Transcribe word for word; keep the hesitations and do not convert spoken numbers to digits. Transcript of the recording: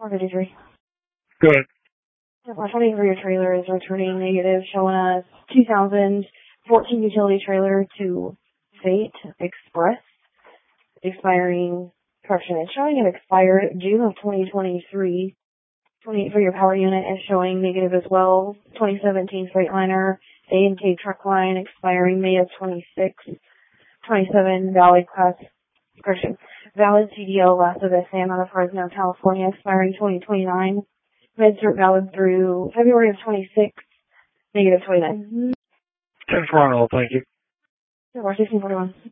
four fifty-three. Good. four twenty-three, your trailer is returning negative, showing us two thousand fourteen utility trailer to Fate Express, expiring, correction, it's showing it expired June of twenty twenty-three. twenty for your power unit is showing negative as well. twenty seventeen Freightliner A and K truck line expiring May of twenty-six. twenty-seven valid class, correction, valid C D L Last of S M out of Fresno, California, expiring twenty twenty-nine. MedCert valid through February of twenty-six, negative twenty-nine. ten Toronto, thank you. sixteen forty-one.